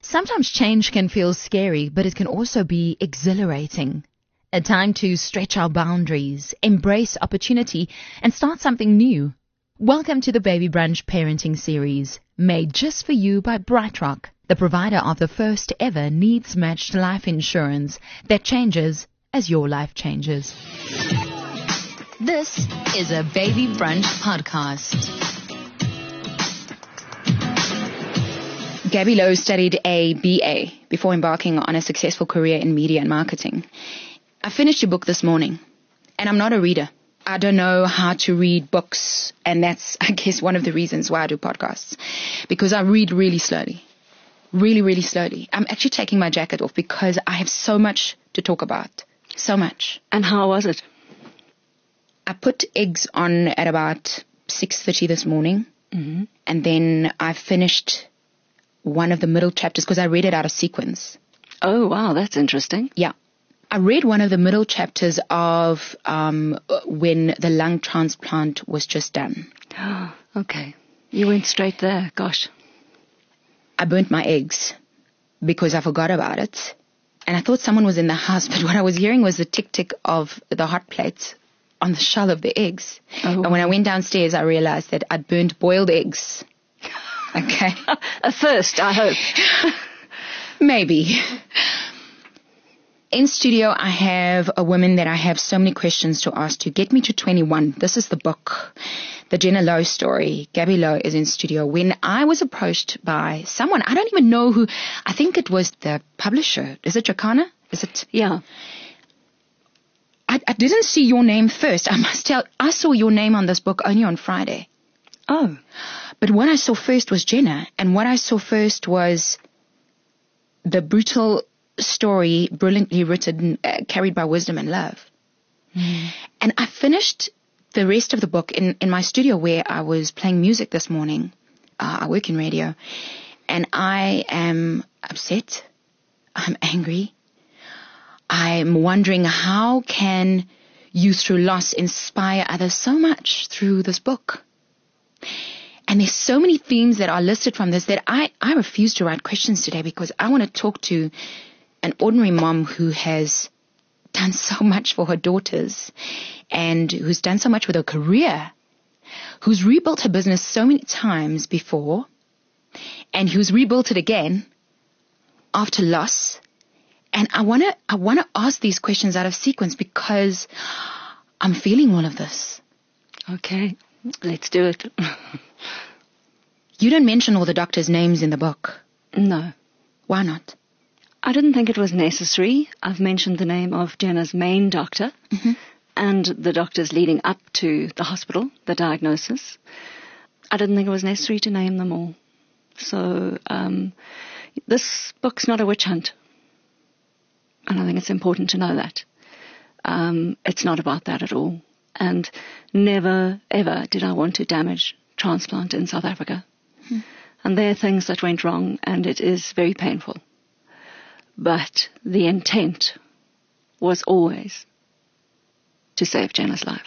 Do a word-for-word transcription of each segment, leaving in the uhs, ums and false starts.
Sometimes change can feel scary, but it can also be exhilarating. A time to stretch our boundaries, embrace opportunity, and start something new. Welcome to the Baby Brunch Parenting Series, made just for you by BrightRock, the provider of the first ever needs-matched life insurance that changes as your life changes. This is a Baby Brunch podcast. Gabby Lowe studied a B A before embarking on a successful career in media and marketing. I finished your book this morning, and I'm not a reader. I don't know how to read books, and that's, I guess, one of the reasons why I do podcasts, because I read really slowly, really, really slowly. I'm actually taking my jacket off because I have so much to talk about, so much. And how was it? I put eggs on at about six thirty this morning, mm-hmm. and then I finished one of the middle chapters because I read it out of sequence. Oh, wow, that's interesting. Yeah. I read one of the middle chapters of um, when the lung transplant was just done. Okay. You went straight there. Gosh. I burnt my eggs because I forgot about it. And I thought someone was in the house, but what I was hearing was the tick-tick of the hot plate on the shell of the eggs. Oh. And when I went downstairs, I realized that I'd burnt boiled eggs. Okay. A first, I hope. Maybe. In studio, I have a woman that I have so many questions to ask to. Get Me to twenty-one. This is the book, the Jenna Lowe story. Gabby Lowe is in studio. When I was approached by someone, I don't even know who, I think it was the publisher. Is it Jacana? Is it? Yeah. I, I didn't see your name first. I must tell, I saw your name on this book only on Friday. Oh. But what I saw first was Jenna, and what I saw first was the brutal story, brilliantly written, uh, carried by wisdom and love. Mm. And I finished the rest of the book in, in my studio where I was playing music this morning. Uh, I work in radio, and I am upset. I'm angry. I'm wondering, how can you through loss inspire others so much through this book? And there's so many themes that are listed from this that I, I refuse to write questions today because I want to talk to an ordinary mom who has done so much for her daughters and who's done so much with her career, who's rebuilt her business so many times before, and who's rebuilt it again after loss. And I want to I want to ask these questions out of sequence because I'm feeling all of this. Okay, let's do it. You don't mention all the doctors' names in the book. No. Why not? I didn't think it was necessary. I've mentioned the name of Jenna's main doctor mm-hmm. and the doctors leading up to the hospital, the diagnosis. I didn't think it was necessary to name them all. So um, this book's not a witch hunt. And I think it's important to know that. Um, it's not about that at all. And never, ever did I want to damage transplant in South Africa. Hmm. And there are things that went wrong, and it is very painful. But the intent was always to save Jenna's life.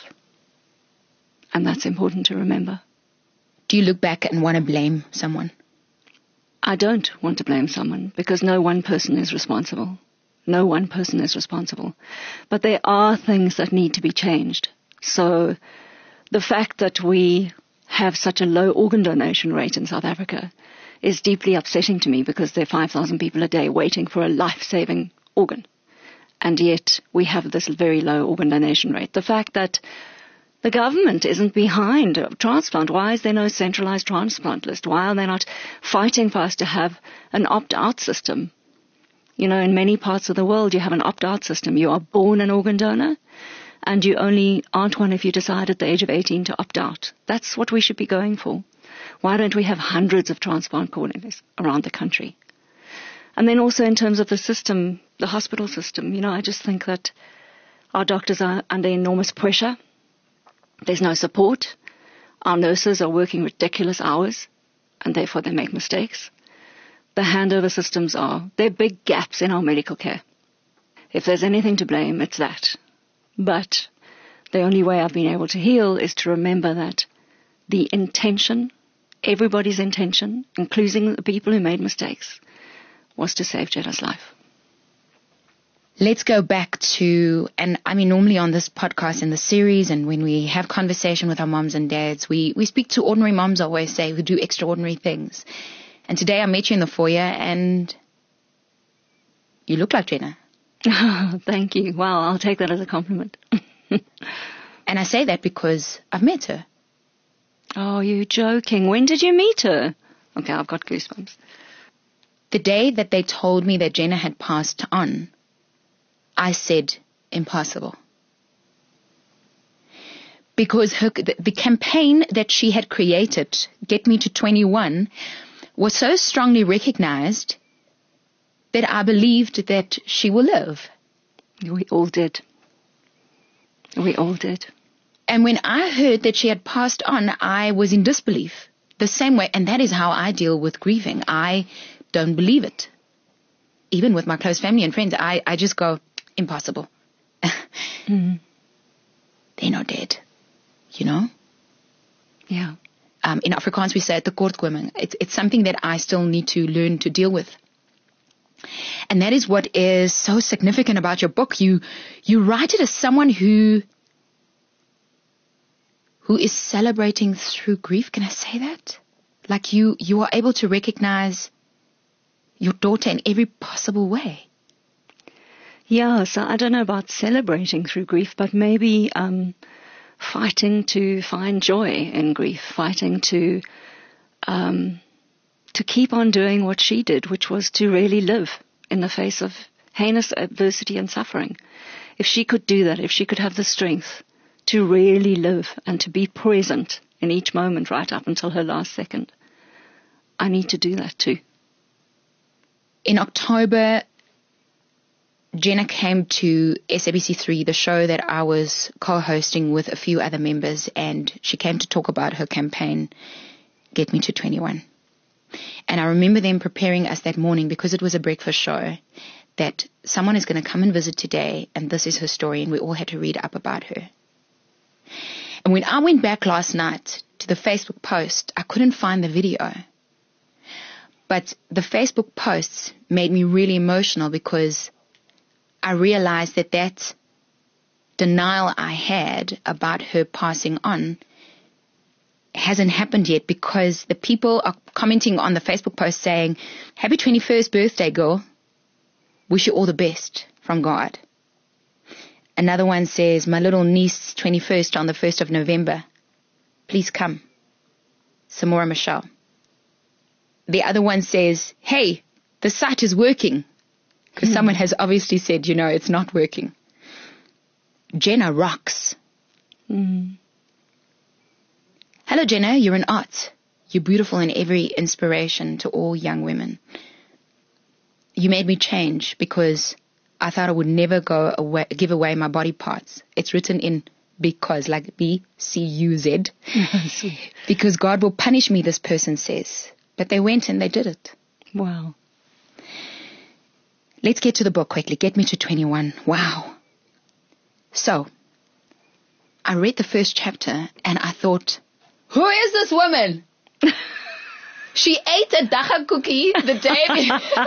And that's important to remember. Do you look back and want to blame someone? I don't want to blame someone because no one person is responsible. No one person is responsible. But there are things that need to be changed. So the fact that we have such a low organ donation rate in South Africa is deeply upsetting to me because there are five thousand people a day waiting for a life-saving organ. And yet we have this very low organ donation rate. The fact that the government isn't behind transplant. Why is there no centralized transplant list? Why are they not fighting for us to have an opt-out system? You know, in many parts of the world, you have an opt-out system. You are born an organ donor, and you only aren't one if you decide at the age of eighteen to opt out. That's what we should be going for. Why don't we have hundreds of transplant coordinators around the country? And then also in terms of the system, the hospital system, you know, I just think that our doctors are under enormous pressure. There's no support. Our nurses are working ridiculous hours, and therefore they make mistakes. The handover systems are, there are big gaps in our medical care. If there's anything to blame, it's that. But the only way I've been able to heal is to remember that the intention, everybody's intention, including the people who made mistakes, was to save Jenna's life. Let's go back to, and I mean, normally on this podcast in the series and when we have conversation with our moms and dads, we, we speak to ordinary moms, I always say, who do extraordinary things. And today I met you in the foyer and you look like Jenna. Oh, thank you. Wow, I'll take that as a compliment. And I say that because I've met her. Oh, you're joking. When did you meet her? Okay, I've got goosebumps. The day that they told me that Jenna had passed on, I said, impossible. Because her, the, the campaign that she had created, Get Me to twenty-one, was so strongly recognized that I believed that she will live. We all did. We all did. And when I heard that she had passed on, I was in disbelief. The same way, and that is how I deal with grieving. I don't believe it. Even with my close family and friends, I, I just go, impossible. Mm-hmm. They're not dead, you know? Yeah. Um, in Afrikaans, we say tekortkoming. It's, it's something that I still need to learn to deal with. And that is what is so significant about your book. You, you write it as someone who, who is celebrating through grief. Can I say that? Like you, you are able to recognize your daughter in every possible way. Yeah, so I don't know about celebrating through grief, but maybe um, fighting to find joy in grief, fighting to um, to keep on doing what she did, which was to really live in the face of heinous adversity and suffering. If she could do that, if she could have the strength to really live and to be present in each moment right up until her last second, I need to do that too. In October, Jenna came to S A B C three, the show that I was co-hosting with a few other members, and she came to talk about her campaign, Get Me to twenty-one. And I remember them preparing us that morning, because it was a breakfast show, that someone is going to come and visit today, and this is her story, and we all had to read up about her. And when I went back last night to the Facebook post, I couldn't find the video. But the Facebook posts made me really emotional, because I realized that that denial I had about her passing on hasn't happened yet, because the people are commenting on the Facebook post saying, happy twenty-first birthday, girl. Wish you all the best from God. Another one says, my little niece, twenty-first on the first of November. Please come. Samora Michelle. The other one says, hey, the site is working. Because mm. someone has obviously said, you know, it's not working. Jenna rocks. Mm. Hello, Jenna, you're an art. You're beautiful and every inspiration to all young women. You made me change, because I thought I would never go away, give away my body parts. It's written in because, like B C U Z. Because God will punish me, this person says. But they went and they did it. Wow. Let's get to the book quickly. Get Me to twenty-one. Wow. So, I read the first chapter and I thought, who is this woman? She ate a dacha cookie the day.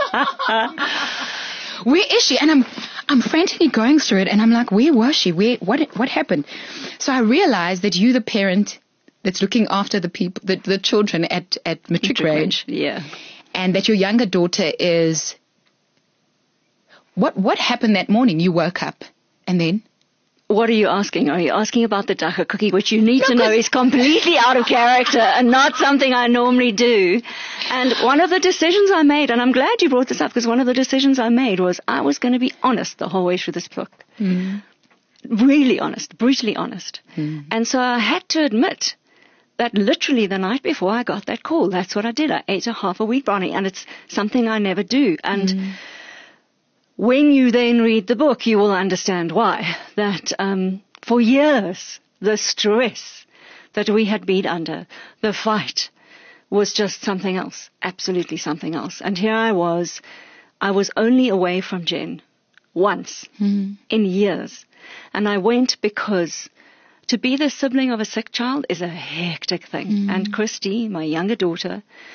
Where is she? And I'm, I'm frantically going through it, and I'm like, where was she? Where, what, what happened? So I realized that you, the parent that's looking after the people, the, the children at, at matric range. Yeah. And that your younger daughter is, what, what happened that morning? You woke up and then? What are you asking? Are you asking about the dacha cookie, which you need no, to know is completely out of character and not something I normally do? And one of the decisions I made, and I'm glad you brought this up, because one of the decisions I made was I was going to be honest the whole way through this book. Mm. Really honest, brutally honest. Mm. And so I had to admit that literally the night before I got that call, that's what I did. I ate a half a wheat brownie, and it's something I never do. And mm. when you then read the book, you will understand why. That um, for years, the stress that we had been under, the fight, was just something else, absolutely something else. And here I was, I was only away from Jen once mm-hmm. in years. And I went because to be the sibling of a sick child is a hectic thing. Mm-hmm. And Christy, my younger daughter,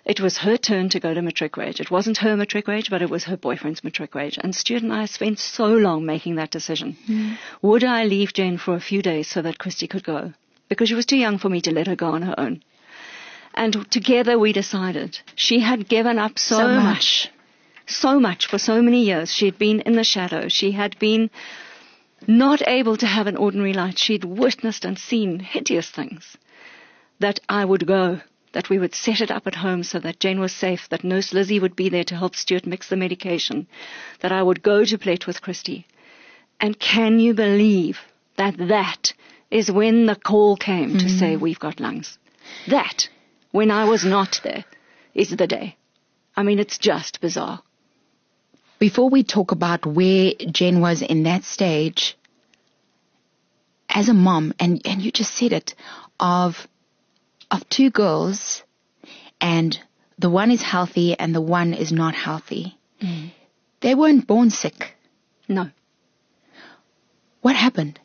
It was her turn to go to matric wage. It wasn't her matric wage, but it was her boyfriend's matric wage. And Stuart and I spent so long making that decision. Mm. Would I leave Jane for a few days so that Christy could go? Because she was too young for me to let her go on her own. And together we decided. She had given up so, so much. much. So much for so many years. She had been in the shadow. She had been not able to have an ordinary life. She'd witnessed and seen hideous things. That I would go, that we would set it up at home so that Jane was safe, that Nurse Lizzie would be there to help Stuart mix the medication, that I would go to Plett with Christy. And can you believe that that is when the call came mm-hmm. to say, we've got lungs? That, when I was not there, is the day. I mean, it's just bizarre. Before we talk about where Jen was in that stage, as a mom, and, and you just said it, of of two girls, and the one is healthy and the one is not healthy. Mm. They weren't born sick. No. What happened?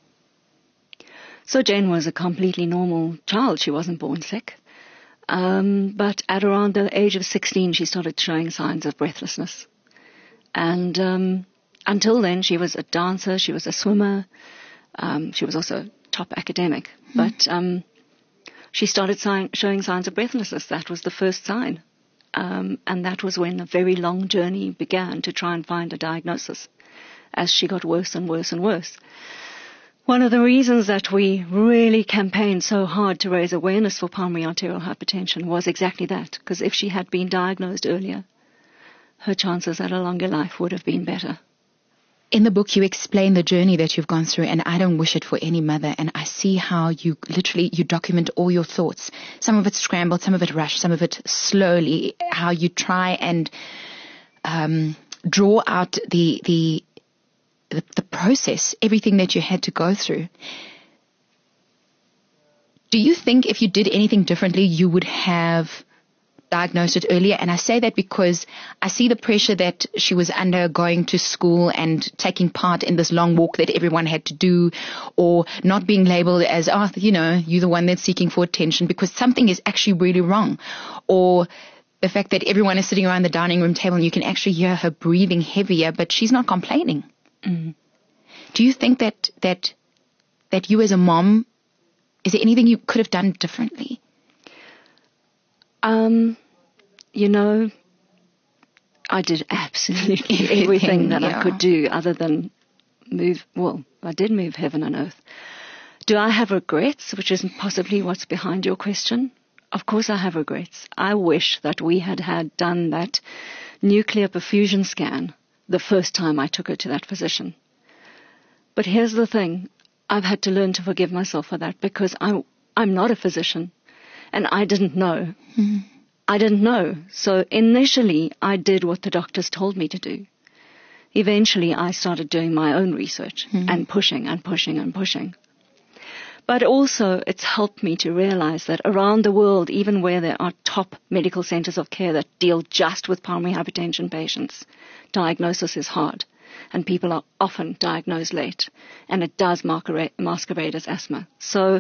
So Jane was a completely normal child. She wasn't born sick. Um, but at around the age of sixteen, she started showing signs of breathlessness. And um, until then, she was a dancer, she was a swimmer, um, she was also a top academic. Mm. But um, she started sign- showing signs of breathlessness. That was the first sign. Um, and that was when a very long journey began to try and find a diagnosis as she got worse and worse and worse. One of the reasons that we really campaigned so hard to raise awareness for pulmonary arterial hypertension was exactly that, because if she had been diagnosed earlier, her chances at a longer life would have been better. In the book, you explain the journey that you've gone through, and I don't wish it for any mother, and I see how you literally, you document all your thoughts. Some of it scrambled, some of it rushed, some of it slowly, how you try and um, draw out the, the, the, the process, everything that you had to go through. Do you think if you did anything differently, you would have diagnosed it earlier? And I say that because I see the pressure that she was under going to school and taking part in this long walk that everyone had to do, or not being labeled as, oh, you know, you're the one that's seeking for attention, because something is actually really wrong. Or the fact that everyone is sitting around the dining room table and you can actually hear her breathing heavier, but she's not complaining. Mm. Do you think that, that, that you as a mom, is there anything you could have done differently? Um, you know, I did absolutely everything, everything that yeah. I could do other than move, well, I did move heaven and earth. Do I have regrets, which is possibly what's behind your question? Of course I have regrets. I wish that we had had done that nuclear perfusion scan the first time I took her to that physician. But here's the thing. I've had to learn to forgive myself for that, because I, I'm not a physician. And I didn't know. Mm-hmm. I didn't know. So initially, I did what the doctors told me to do. Eventually, I started doing my own research mm-hmm. and pushing and pushing and pushing. But also, it's helped me to realize that around the world, even where there are top medical centers of care that deal just with pulmonary hypertension patients, diagnosis is hard. And people are often diagnosed late. And it does masquerade as asthma. So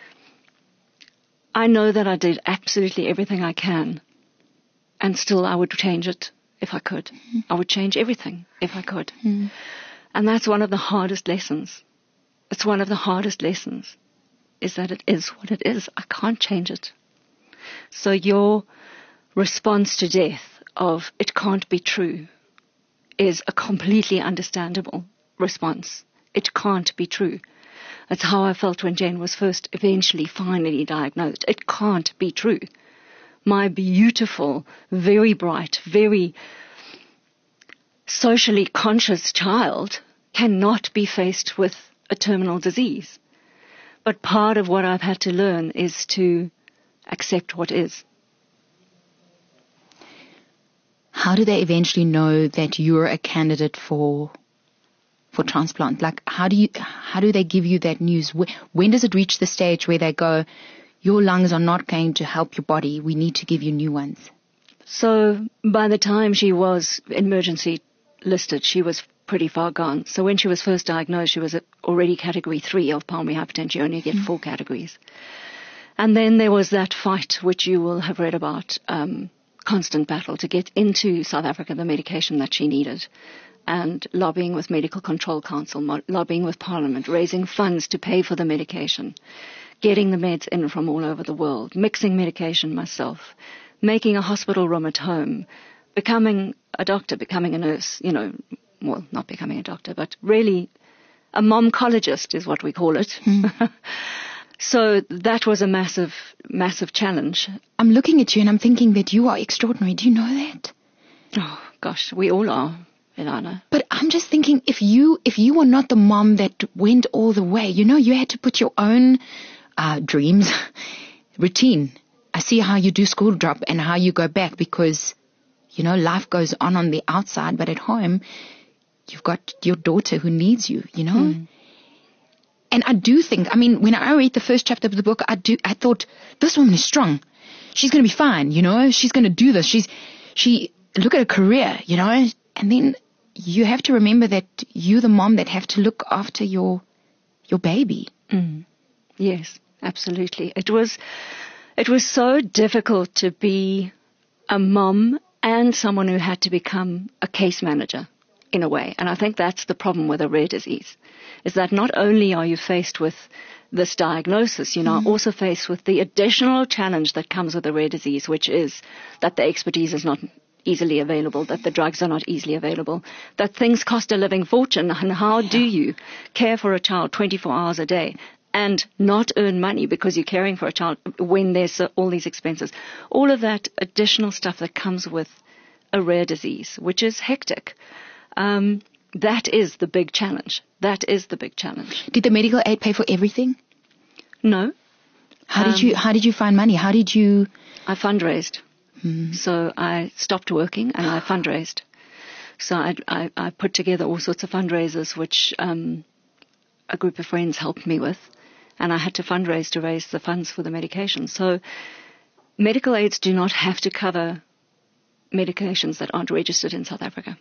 I know that I did absolutely everything I can, and still I would change it if I could. Mm. I would change everything if I could. Mm. And that's one of the hardest lessons. It's one of the hardest lessons, is that it is what it is. I can't change it. So your response to death of it can't be true is a completely understandable response. It can't be true. That's how I felt when Jane was first, eventually, finally diagnosed. It can't be true. My beautiful, very bright, very socially conscious child cannot be faced with a terminal disease. But part of what I've had to learn is to accept what is. How do they eventually know that you're a candidate for for transplant? Like, how do you, how do they give you that news? When does it reach the stage where they go, your lungs are not going to help your body, we need to give you new ones? So by the time she was emergency listed, she was pretty far gone. So when she was first diagnosed, she was already category three of pulmonary hypertension. You only get mm. four categories. And then there was that fight, which you will have read about, um, constant battle to get into South Africa the medication that she needed, and lobbying with Medical Control Council, mo- lobbying with Parliament, raising funds to pay for the medication, getting the meds in from all over the world, mixing medication myself, making a hospital room at home, becoming a doctor, becoming a nurse, you know, well, not becoming a doctor, but really a momcologist is what we call it. Mm. So that was a massive, massive challenge. I'm looking at you and I'm thinking that you are extraordinary. Do you know that? Oh, gosh, we all are, Ilana. But I'm just thinking, if you if you were not the mom that went all the way, you know, you had to put your own uh, dreams, routine. I see how you do school drop and how you go back because, you know, life goes on on the outside, but at home, you've got your daughter who needs you, you know. Mm. And I do think, I mean, when I read the first chapter of the book, I do, I thought, this woman is strong. She's going to be fine, you know. She's going to do this. She's, she, look at her career, you know. And then you have to remember that you're the mom that have to look after your, your baby. Mm. Yes, absolutely. It was, it was so difficult to be a mom and someone who had to become a case manager in a way. And I think that's the problem with a rare disease, is that not only are you faced with this diagnosis, you know, mm-hmm. also faced with the additional challenge that comes with a rare disease, which is that the expertise is not easily available, that the drugs are not easily available, that things cost a living fortune. And how yeah. do you care for a child twenty-four hours a day and not earn money because you're caring for a child when there's uh, all these expenses? All of that additional stuff that comes with a rare disease, which is hectic. Um, that is the big challenge. That is the big challenge. Did the medical aid pay for everything? No. How um, did you How did you find money? How did you? I fundraised. Hmm. So I stopped working and I fundraised. So I, I, I put together all sorts of fundraisers, which um, a group of friends helped me with, and I had to fundraise to raise the funds for the medication. So medical aids do not have to cover medications that aren't registered in South Africa.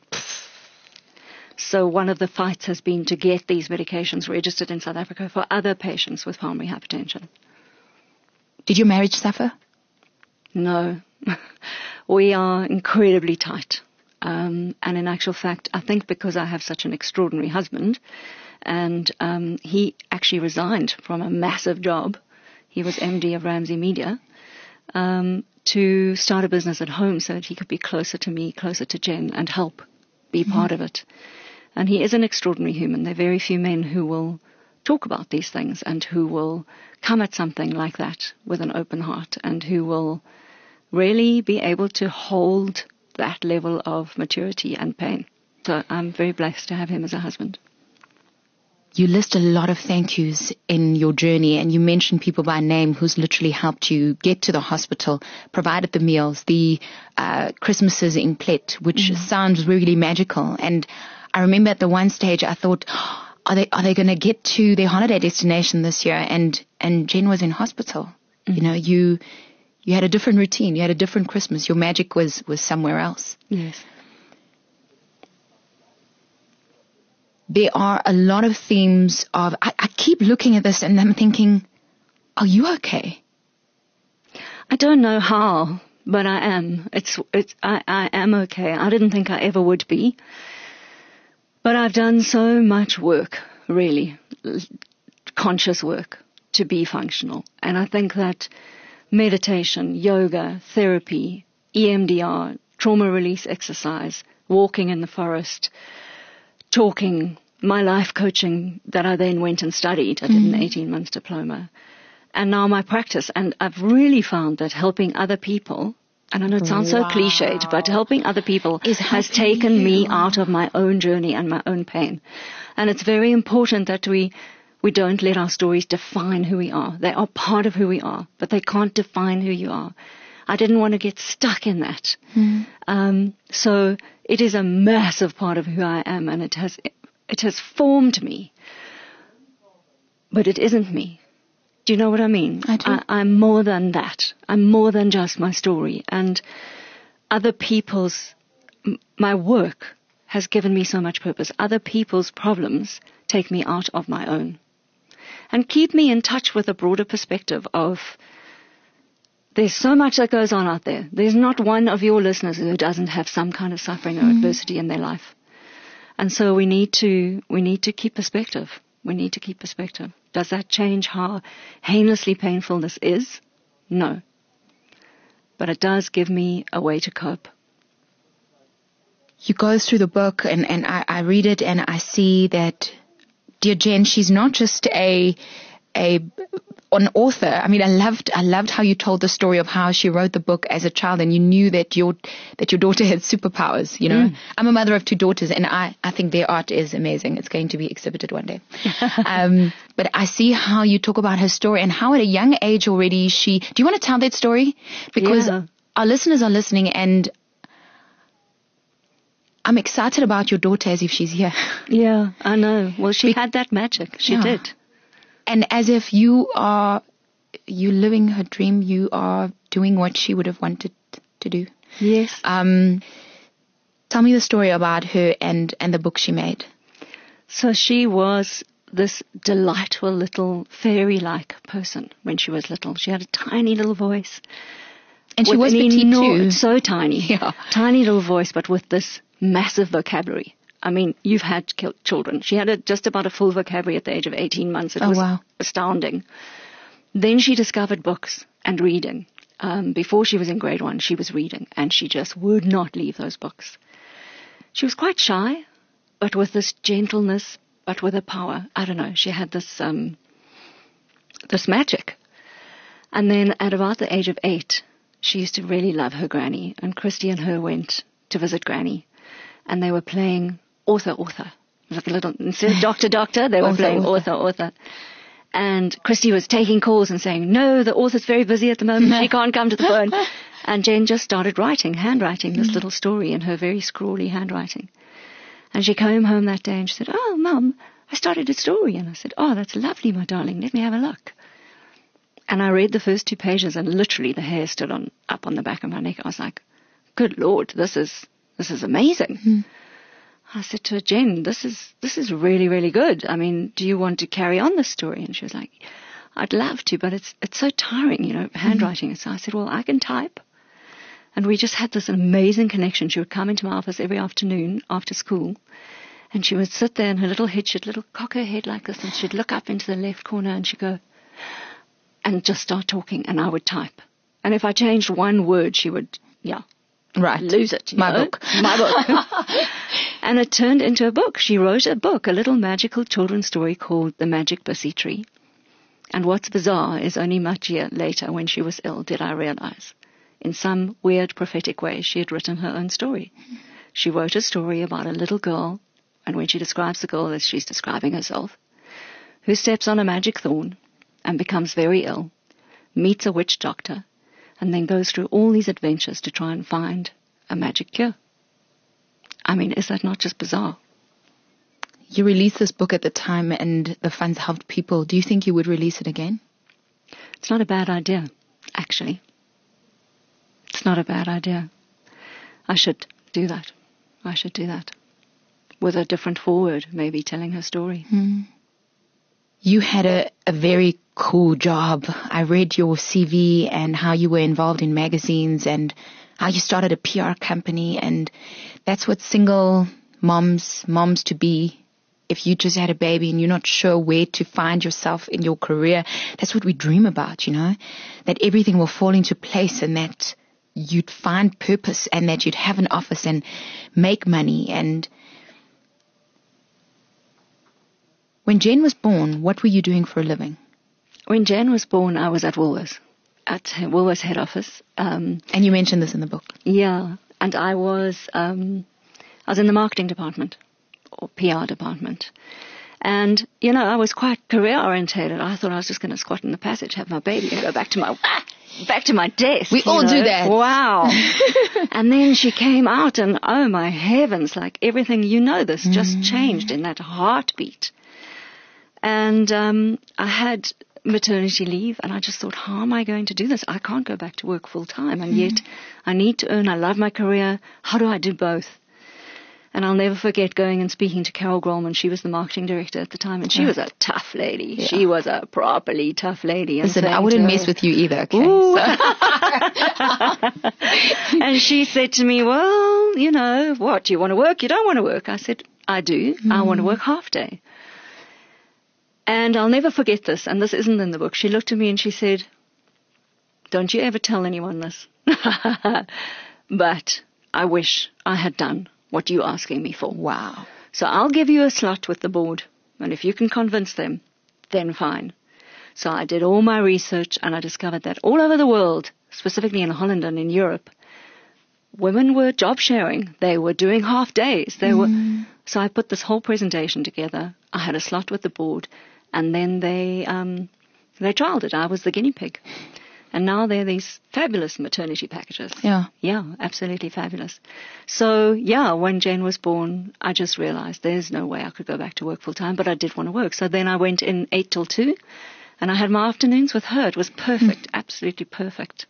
So one of the fights has been to get these medications registered in South Africa for other patients with pulmonary hypertension. Did your marriage suffer? No. We are incredibly tight. Um, and in actual fact, I think because I have such an extraordinary husband, and um, he actually resigned from a massive job. He was M D of Ramsey Media, um, to start a business at home so that he could be closer to me, closer to Jen, and help be mm-hmm. part of it. And he is an extraordinary human. There are very few men who will talk about these things and who will come at something like that with an open heart and who will really be able to hold that level of maturity and pain. So I'm very blessed to have him as a husband. You list a lot of thank yous in your journey, and you mention people by name who's literally helped you get to the hospital, provided the meals, the uh, Christmases in Plet, which mm. sounds really magical. And I remember at the one stage I thought, oh, are they are they going to get to their holiday destination this year? And and Jen was in hospital. Mm. You know, you you had a different routine. You had a different Christmas. Your magic was, was somewhere else. Yes. There are a lot of themes of, I, I keep looking at this and I'm thinking, are you okay? I don't know how, but I am. It's, it's, I, I am okay. I didn't think I ever would be. But I've done so much work, really, conscious work, to be functional. And I think that meditation, yoga, therapy, E M D R, trauma release exercise, walking in the forest, talking, my life coaching that I then went and studied. I did mm-hmm. an eighteen months diploma. And now my practice. And I've really found that helping other people, and I know it sounds wow. so cliched, but helping other people Is has taken you. me out of my own journey and my own pain. And it's very important that we we don't let our stories define who we are. They are part of who we are, but they can't define who you are. I didn't want to get stuck in that. Mm. Um, so it is a massive part of who I am, and it has it has formed me. But it isn't me. Do you know what I mean? I do. I, I'm more than that. I'm more than just my story. And other people's, m- my work has given me so much purpose. Other people's problems take me out of my own. And keep me in touch with a broader perspective of There's so much that goes on out there. There's not one of your listeners who doesn't have some kind of suffering or mm. adversity in their life. And so we need to, we need to keep perspective. We need to keep perspective. Does that change how heinously painful this is? No. But it does give me a way to cope. You go through the book and, and I, I read it and I see that dear Jen, she's not just a, a, an author. I mean, I loved, I loved how you told the story of how she wrote the book as a child and you knew that your, that your daughter had superpowers, you know. Mm. I'm a mother of two daughters and I, I think their art is amazing. It's going to be exhibited one day. um, but I see how you talk about her story and how at a young age already she, do you want to tell that story? Because yeah. our listeners are listening and I'm excited about your daughter as if she's here. Yeah, I know. Well, she Be- had that magic. She yeah. did. And as if you are, you living her dream, you are doing what she would have wanted to do. Yes. Um, tell me the story about her and, and the book she made. So she was this delightful little fairy-like person when she was little. She had a tiny little voice. And she was petite too. So tiny. Yeah. Tiny little voice, but with this massive vocabulary. I mean, you've had children. She had a, just about a full vocabulary at the age of eighteen months. It oh, was wow. astounding. Then she discovered books and reading. Um, before she was in grade one, she was reading, and she just would not leave those books. She was quite shy, but with this gentleness, but with a power. I don't know. She had this um, this magic. And then at about the age of eight, she used to really love her granny, and Christy and her went to visit Granny, and they were playing author, author. It was like a little, instead of doctor, doctor, they were author, playing author, author. And Christy was taking calls and saying, no, the author's very busy at the moment, she can't come to the phone. And Jen just started writing, handwriting this little story in her very scrawly handwriting. And she came home that day and she said, oh, Mum, I started a story. And I said, oh, that's lovely, my darling, let me have a look. And I read the first two pages and literally the hair stood on up on the back of my neck. I was like, good Lord, this is this is amazing. Mm. I said to her, Jen, this is this is really, really good. I mean, do you want to carry on this story? And she was like, I'd love to, but it's it's so tiring, you know, handwriting. Mm. So I said, well, I can type. And we just had this amazing connection. She would come into my office every afternoon after school, and she would sit there in her little head, she'd little cock her head like this, and she'd look up into the left corner, and she'd go, and just start talking, and I would type. And if I changed one word, she would, yeah. Right. Lose it. My know? book. My book. And it turned into a book. She wrote a book, a little magical children's story called The Magic Bissy Tree. And what's bizarre is only much year later, when she was ill, did I realize, in some weird prophetic way, she had written her own story. She wrote a story about a little girl, and when she describes the girl as she's describing herself, who steps on a magic thorn and becomes very ill, meets a witch doctor, and then goes through all these adventures to try and find a magic cure. I mean, is that not just bizarre? You released this book at the time and the funds helped people. Do you think you would release it again? It's not a bad idea, actually. It's not a bad idea. I should do that. I should do that. With a different forward, maybe telling her story. Hmm. You had a, a very cool job. I read your C V and how you were involved in magazines and how you started a P R company, and that's what single moms, moms to be, if you just had a baby and you're not sure where to find yourself in your career, that's what we dream about, you know, that everything will fall into place and that you'd find purpose and that you'd have an office and make money. And when Jen was born, what were you doing for a living? When Jen was born, I was at Woolworths, at Woolworths head office. Um, and you mentioned this in the book. Yeah, and I was um, I was in the marketing department or P R department. And, you know, I was quite career-orientated. I thought I was just going to squat in the passage, have my baby, and go back to my back to my desk. We all know? do that. Wow. And then she came out, and, oh, my heavens, like everything, you know this, just mm. changed in that heartbeat. And um, I had maternity leave, and I just thought, how am I going to do this? I can't go back to work full time, and mm. yet I need to earn. I love my career. How do I do both? And I'll never forget going and speaking to Carol Grolman. She was the marketing director at the time, and she right. was a tough lady. Yeah. She was a properly tough lady. And Listen, I wouldn't her, mess with you either, okay? So. And she said to me, well, you know, what, do you want to work? You don't want to work? I said, I do. Mm. I want to work half day. And I'll never forget this, and this isn't in the book. She looked at me and she said, don't you ever tell anyone this. But I wish I had done what you're asking me for. Wow. So I'll give you a slot with the board, and if you can convince them, then fine. So I did all my research, and I discovered that all over the world, specifically in Holland and in Europe, women were job sharing. They were doing half days. They mm. were. So I put this whole presentation together. I had a slot with the board, and then they um, they trialed it. I was the guinea pig. And now there are these fabulous maternity packages. Yeah. Yeah, absolutely fabulous. So, yeah, when Jane was born, I just realized there's no way I could go back to work full time, but I did want to work. So then I went in eight till two, and I had my afternoons with her. It was perfect, absolutely perfect.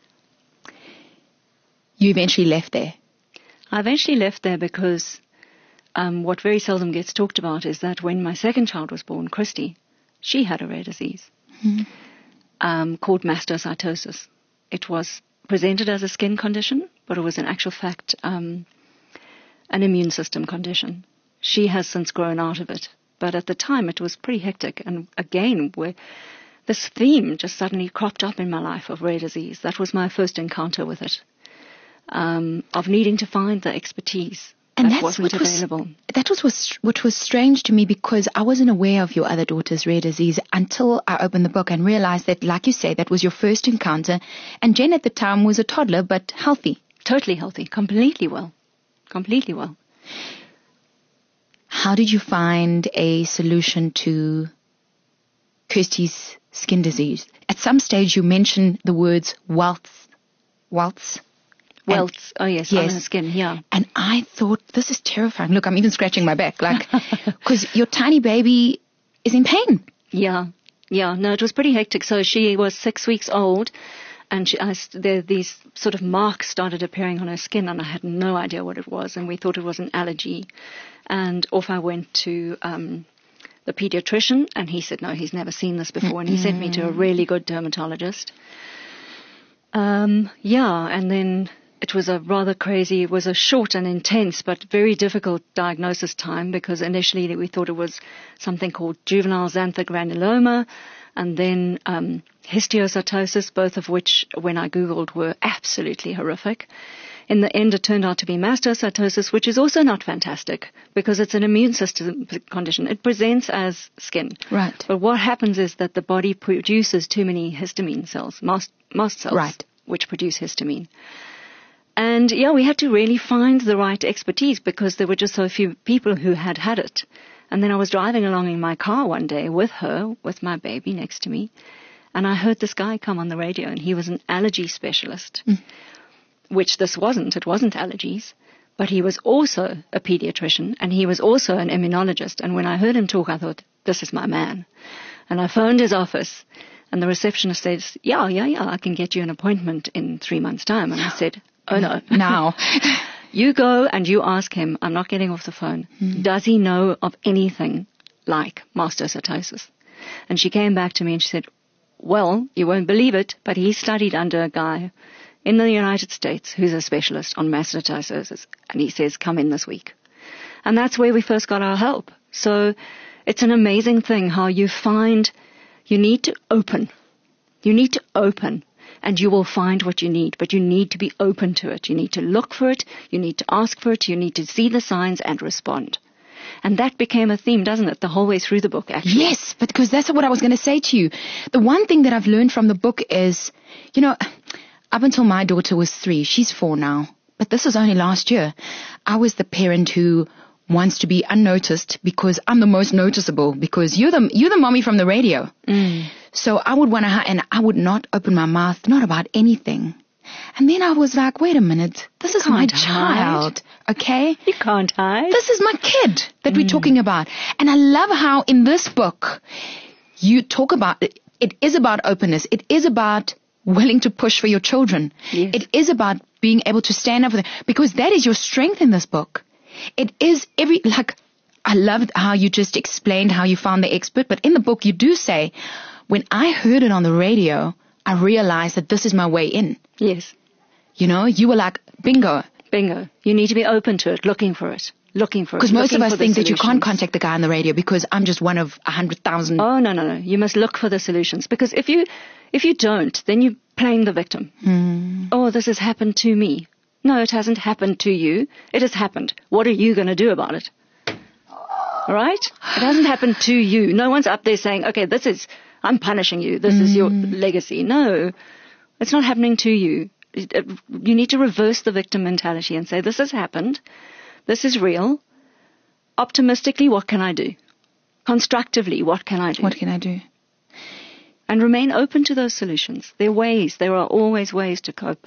You eventually left there? I eventually left there because um, what very seldom gets talked about is that when my second child was born, Christy, she had a rare disease. Mm-hmm. Um, called mastocytosis. It was presented as a skin condition, but it was in actual fact um, an immune system condition. She has since grown out of it, but at the time it was pretty hectic. And again, where this theme just suddenly cropped up in my life of rare disease. That was my first encounter with it, um, of needing to find the expertise. And that that's wasn't what was, available. That was, was what was strange to me, because I wasn't aware of your other daughter's rare disease until I opened the book and realized that, like you say, that was your first encounter. And Jen at the time was a toddler, but healthy. Totally healthy. Completely well. Completely well. How did you find a solution to Kirsty's skin disease? At some stage you mentioned the words welts. Welts? Welts, oh yes, yes, on her skin, yeah. And I thought, this is terrifying. Look, I'm even scratching my back, like, because your tiny baby is in pain. Yeah, yeah, no, it was pretty hectic. So she was six weeks old, and she, I, there, these sort of marks started appearing on her skin, and I had no idea what it was, and we thought it was an allergy. And off I went to um, the pediatrician, and he said, no, he's never seen this before, and he sent me to a really good dermatologist. Um, yeah, and then it was a rather crazy, it was a short and intense but very difficult diagnosis time, because initially we thought it was something called juvenile xanthogranuloma, and then um, histiocytosis, both of which, when I Googled, were absolutely horrific. In the end, it turned out to be mastocytosis, which is also not fantastic, because it's an immune system condition. It presents as skin. Right. But what happens is that the body produces too many histamine cells, mast, mast cells, right, which produce histamine. And, yeah, we had to really find the right expertise, because there were just so few people who had had it. And then I was driving along in my car one day with her, with my baby next to me, and I heard this guy come on the radio, and he was an allergy specialist, mm. which this wasn't. It wasn't allergies. But he was also a pediatrician, and he was also an immunologist. And when I heard him talk, I thought, this is my man. And I phoned his office, and the receptionist says, yeah, yeah, yeah, I can get you an appointment in three months' time. And I said, oh, no. Now. You go and you ask him, I'm not getting off the phone, mm. does he know of anything like mastocytosis? And she came back to me and she said, well, you won't believe it, but he studied under a guy in the United States who's a specialist on mastocytosis. And he says, come in this week. And that's where we first got our help. So it's an amazing thing how you find you need to open. You need to open. And you will find what you need, but you need to be open to it. You need to look for it. You need to ask for it. You need to see the signs and respond. And that became a theme, doesn't it, the whole way through the book, actually? Yes, because that's what I was going to say to you. The one thing that I've learned from the book is, you know, up until my daughter was three, she's four now, but this was only last year, I was the parent who wants to be unnoticed because I'm the most noticeable, because you're the you're the mommy from the radio. Mm. So I would want to, and I would not open my mouth, not about anything. And then I was like, wait a minute, this is my child, okay? You can't hide. This is my kid that mm. we're talking about. And I love how in this book you talk about, it, it is about openness. It is about willing to push for your children. Yes. It is about being able to stand up for them, because that is your strength in this book. It is every, like, I loved how you just explained how you found the expert, but in the book you do say, when I heard it on the radio, I realized that this is my way in. Yes. You know, you were like, bingo. Bingo. You need to be open to it, looking for it, looking for it. Because most of us think that you solutions. can't contact the guy on the radio because I'm just one of a hundred thousand. Oh, no, no, no. You must look for the solutions. Because if you, if you don't, then you're playing the victim. Mm. Oh, this has happened to me. No, it hasn't happened to you. It has happened. What are you going to do about it? All right? It hasn't happened to you. No one's up there saying, okay, this is, I'm punishing you. This mm. is your legacy. No, it's not happening to you. You need to reverse the victim mentality and say, this has happened. This is real. Optimistically, what can I do? Constructively, what can I do? What can I do? And remain open to those solutions. There are ways. There are always ways to cope.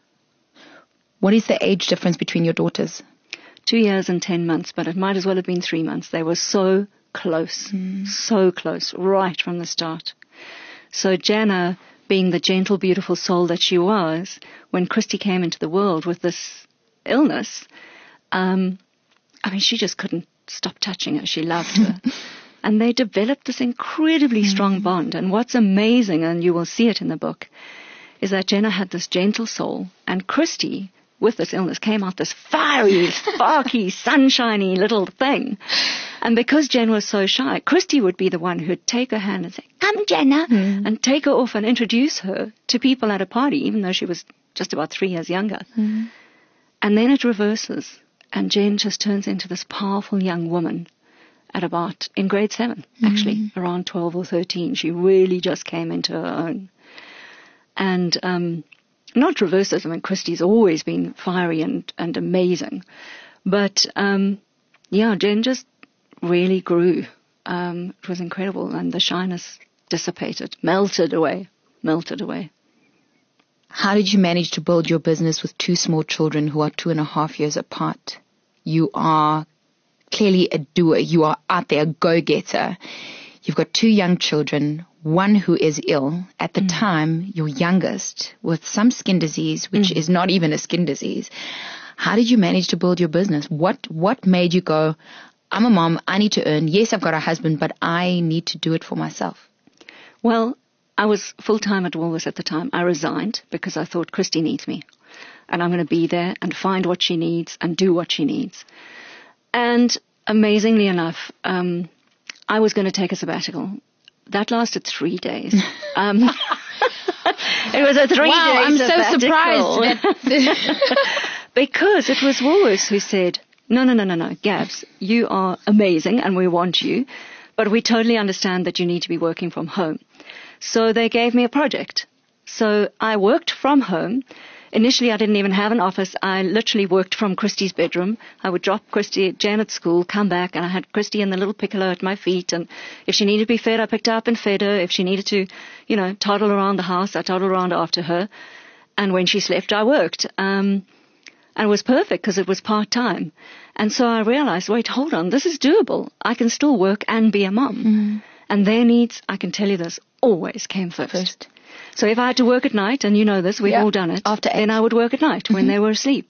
What is the age difference between your daughters? Two years and ten months, but it might as well have been three months. They were so close, mm. so close, right from the start. So Jana, being the gentle, beautiful soul that she was, when Christy came into the world with this illness, um, I mean, she just couldn't stop touching her. She loved her. And they developed this incredibly mm. strong bond. And what's amazing, and you will see it in the book, is that Jenna had this gentle soul, and Christy, with this illness, came out this fiery, sparky, sunshiny little thing. And because Jen was so shy, Christy would be the one who'd take her hand and say, come, Jenna, mm. and take her off and introduce her to people at a party, even though she was just about three years younger. Mm. And then it reverses, and Jen just turns into this powerful young woman at about, in grade seven, mm. actually, around twelve or thirteen. She really just came into her own. And um, not reverses. I mean, Christy's always been fiery and, and amazing. But, um, yeah, Jen just really grew. Um, it was incredible. And the shyness dissipated, melted away, melted away. How did you manage to build your business with two small children who are two and a half years apart? You are clearly a doer. You are out there, a go-getter. You've got two young children, one who is ill. At the mm. time, your youngest, with some skin disease, which mm. is not even a skin disease. How did you manage to build your business? What what made you go, I'm a mom, I need to earn. Yes, I've got a husband, but I need to do it for myself. Well, I was full-time at Woolworths at the time. I resigned because I thought Christy needs me. And I'm going to be there and find what she needs and do what she needs. And amazingly enough, um, I was going to take a sabbatical. That lasted three days. Um, it was a three-day wow, I'm sabbatical. so surprised. Because it was Woolworths who said, no, no, no, no, no, Gabs, you are amazing and we want you, but we totally understand that you need to be working from home. So they gave me a project. So I worked from home. Initially, I didn't even have an office. I literally worked from Christy's bedroom. I would drop Christy at Jan at school, come back, and I had Christy in the little piccolo at my feet. And if she needed to be fed, I picked her up and fed her. If she needed to, you know, toddle around the house, I toddled around after her. And when she slept, I worked. Um, and it was perfect because it was part-time. And so I realized, wait, hold on, this is doable. I can still work and be a mom. Mm. And their needs, I can tell you this, always came first. first. So if I had to work at night, and you know this, we've yeah. all done it, After eight. then I would work at night when mm-hmm. they were asleep.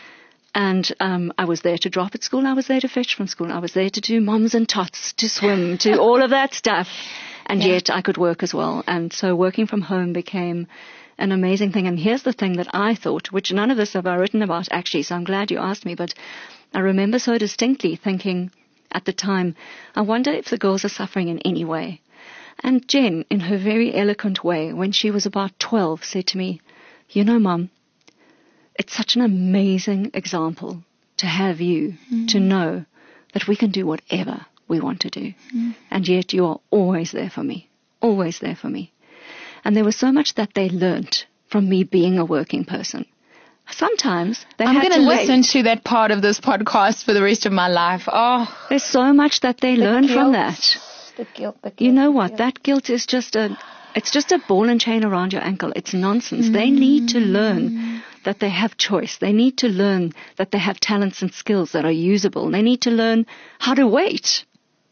And um, I was there to drop at school. I was there to fetch from school. I was there to do moms and tots, to swim, to all of that stuff. And yeah. yet I could work as well. And so working from home became an amazing thing. And here's the thing that I thought, which none of this have I written about actually, so I'm glad you asked me. But I remember so distinctly thinking at the time, I wonder if the girls are suffering in any way. And Jen, in her very eloquent way, when she was about twelve, said to me, you know, Mum, it's such an amazing example to have you, mm. to know that we can do whatever we want to do. Mm. And yet you are always there for me, always there for me. And there was so much that they learnt from me being a working person. Sometimes they I'm had going to wait. listen to that part of this podcast for the rest of my life. Oh, there's so much that they the learn guilt, from that. The guilt, the guilt. You know what? That guilt is just a, it's just a ball and chain around your ankle. It's nonsense. Mm. They need to learn that they have choice. They need to learn that they have talents and skills that are usable. They need to learn how to wait.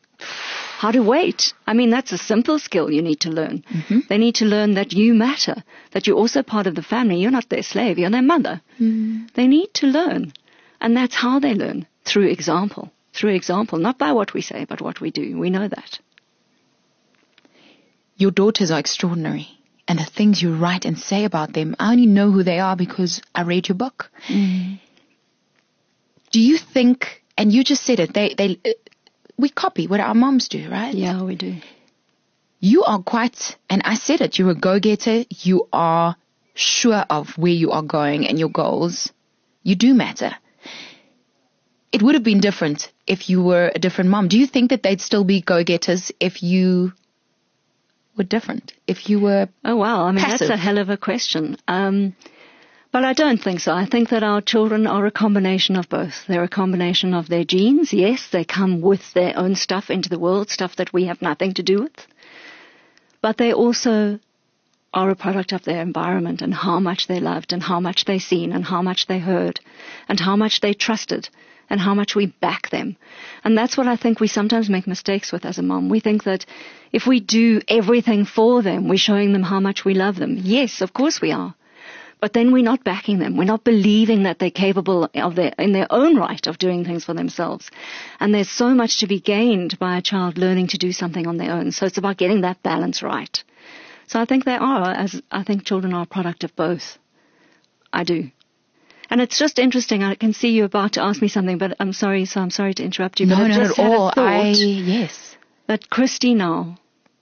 How to wait. I mean, that's a simple skill you need to learn. Mm-hmm. They need to learn that you matter, that you're also part of the family. You're not their slave. You're their mother. Mm. They need to learn. And that's how they learn, through example, through example, not by what we say, but what we do. We know that. Your daughters are extraordinary, and the things you write and say about them, I only know who they are because I read your book. Mm. Do you think, and you just said it, they, they, uh, we copy what our moms do, right? Yeah, we do. You are quite, and I said it, you're a go-getter, you are sure of where you are going and your goals. You do matter. It would have been different if you were a different mom. Do you think that they'd still be go-getters if you were different? If you were Oh, wow. I mean, passive? That's a hell of a question. Um, but I don't think so. I think that our children are a combination of both. They're a combination of their genes. Yes, they come with their own stuff into the world, stuff that we have nothing to do with. But they also are a product of their environment and how much they loved and how much they seen and how much they heard and how much they trusted and how much we back them. And that's what I think we sometimes make mistakes with as a mom. We think that if we do everything for them, we're showing them how much we love them. Yes, of course we are. But then we're not backing them. We're not believing that they're capable of their, in their own right of doing things for themselves. And there's so much to be gained by a child learning to do something on their own. So it's about getting that balance right. So I think they are, as I think children are a product of both. I do. And it's just interesting. I can see you're about to ask me something, but I'm sorry, so I'm sorry to interrupt you. No, but I not just at had a all. thought I, yes. That Christy now,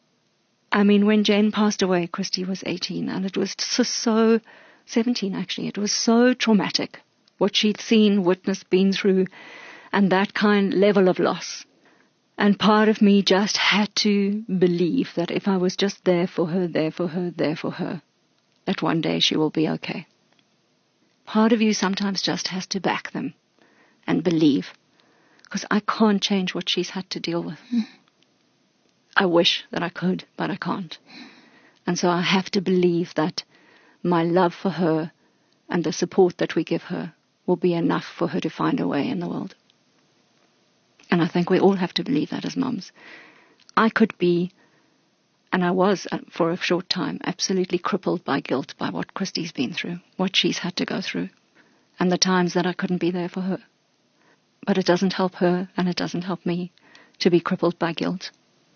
I mean, when Jane passed away, Christy was eighteen, and it was so, so seventeen actually. It was so traumatic, what she'd seen, witnessed, been through, and that kind level of loss. And part of me just had to believe that if I was just there for her, there for her, there for her, that one day she will be okay. Part of you sometimes just has to back them and believe, because I can't change what she's had to deal with. Mm. I wish that I could, but I can't. And so I have to believe that my love for her and the support that we give her will be enough for her to find a way in the world. And I think we all have to believe that as mums. I could be, and I was for a short time, absolutely crippled by guilt by what Christy's been through, what she's had to go through, and the times that I couldn't be there for her. But it doesn't help her, and it doesn't help me to be crippled by guilt.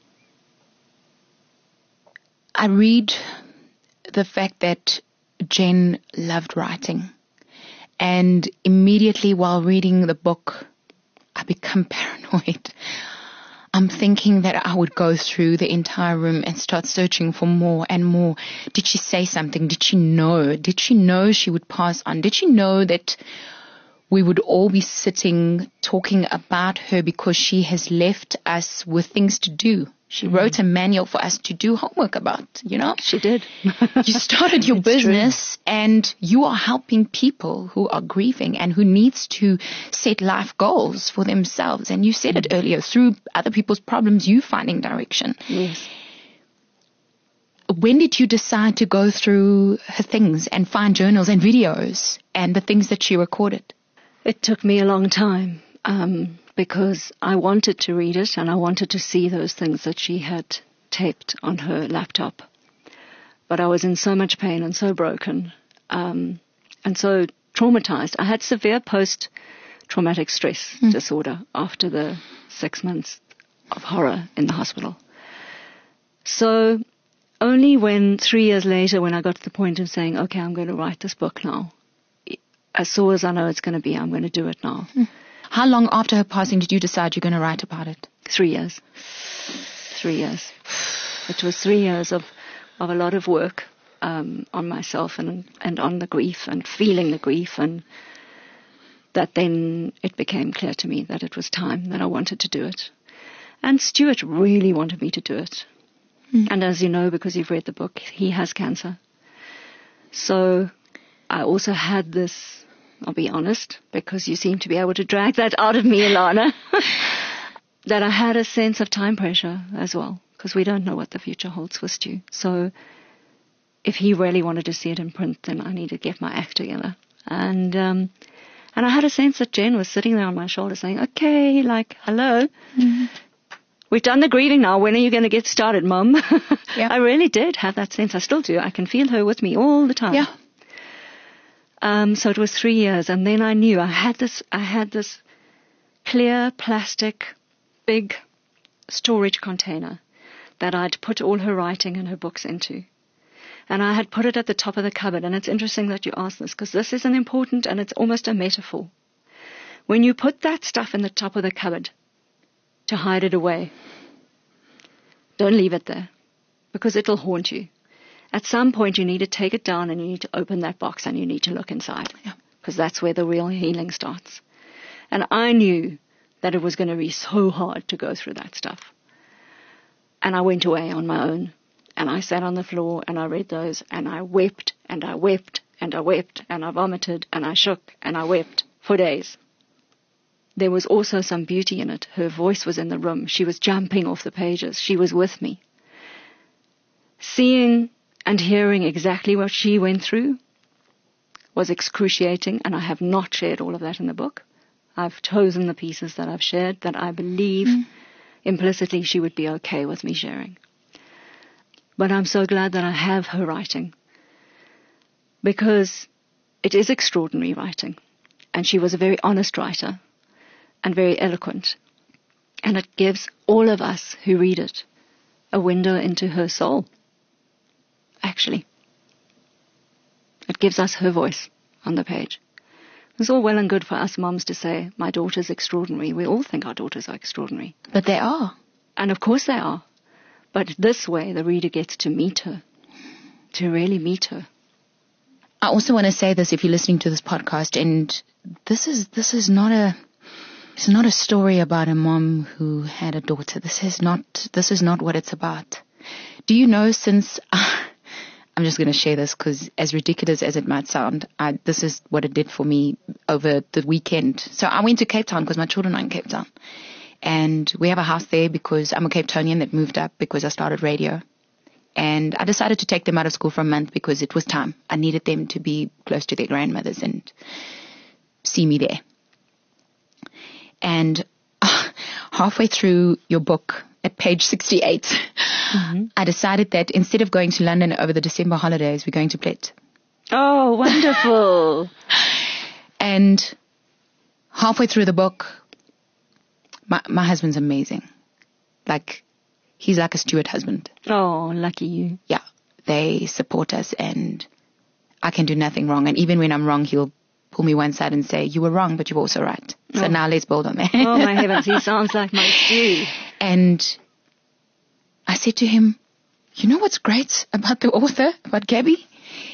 I read the fact that Jen loved writing, and immediately while reading the book, I become paranoid. I'm thinking that I would go through the entire room and start searching for more and more. Did she say something? Did she know? Did she know she would pass on? Did she know that we would all be sitting talking about her because she has left us with things to do? She mm. wrote a manual for us to do homework about, you know? She did. You started your business true. And you are helping people who are grieving and who needs to set life goals for themselves. And you said mm. it earlier, through other people's problems, you finding direction. Yes. When did you decide to go through her things and find journals and videos and the things that she recorded? It took me a long time. Um, because I wanted to read it and I wanted to see those things that she had taped on her laptop. But I was in so much pain and so broken um, and so traumatized. I had severe post-traumatic stress mm. disorder after the six months of horror in the hospital. So only when three years later, when I got to the point of saying, okay, I'm going to write this book now, as sore as I know it's going to be, I'm going to do it now. Mm. How long after her passing did you decide you're going to write about it? Three years. Three years. It was three years of, of a lot of work um, on myself and and on the grief and feeling the grief, and that then it became clear to me that it was time that I wanted to do it. And Stuart really wanted me to do it. Mm. And as you know, because you've read the book, he has cancer. So I also had this... I'll be honest, because you seem to be able to drag that out of me, Ilana, that I had a sense of time pressure as well, because we don't know what the future holds for Stu. So if he really wanted to see it in print, then I need to get my act together. And um, and I had a sense that Jen was sitting there on my shoulder saying, okay, like, hello, mm-hmm. we've done the grieving now. When are you going to get started, Mum? Yeah. I really did have that sense. I still do. I can feel her with me all the time. Yeah. Um, so it was three years, and then I knew I had this, I had this clear plastic, big storage container that I'd put all her writing and her books into. And I had put it at the top of the cupboard. And it's interesting that you ask this, because this is an important, and it's almost a metaphor. When you put that stuff in the top of the cupboard to hide it away, don't leave it there, because it'll haunt you. At some point, you need to take it down and you need to open that box and you need to look inside, because that's where the real healing starts. And I knew that it was going to be so hard to go through that stuff. And I went away on my own. And I sat on the floor and I read those and I wept and I wept and I wept and I vomited and I shook and I wept for days. There was also some beauty in it. Her voice was in the room. She was jumping off the pages. She was with me. Seeing and hearing exactly what she went through was excruciating, and I have not shared all of that in the book. I've chosen the pieces that I've shared that I believe mm. implicitly she would be okay with me sharing. But I'm so glad that I have her writing, because it is extraordinary writing. And she was a very honest writer and very eloquent. And it gives all of us who read it a window into her soul, actually. It gives us her voice on the page. It's all well and good for us moms to say, my daughter's extraordinary. We all think our daughters are extraordinary. But they are. And of course they are. But this way, the reader gets to meet her, to really meet her. I also want to say this, if you're listening to this podcast, and this is this is not a it's not a story about a mom who had a daughter. This is not this is not what it's about. Do you know, since uh, I'm just going to share this because, as ridiculous as it might sound, I, this is what it did for me over the weekend. So I went to Cape Town because my children are in Cape Town. And we have a house there because I'm a Cape Townian that moved up because I started radio. And I decided to take them out of school for a month because it was time. I needed them to be close to their grandmothers and see me there. And uh, halfway through your book, at page sixty-eight, mm-hmm. I decided that instead of going to London over the December holidays, we're going to Plet. Oh, wonderful. And halfway through the book, My, my husband's amazing. Like, he's like a steward husband. Oh, lucky you. Yeah. They support us, and I can do nothing wrong. And even when I'm wrong, he'll pull me one side and say, you were wrong, but you're also right. So oh. now let's build on that. Oh, my heavens. He sounds like my stew. And I said to him, you know what's great about the author, about Gabby?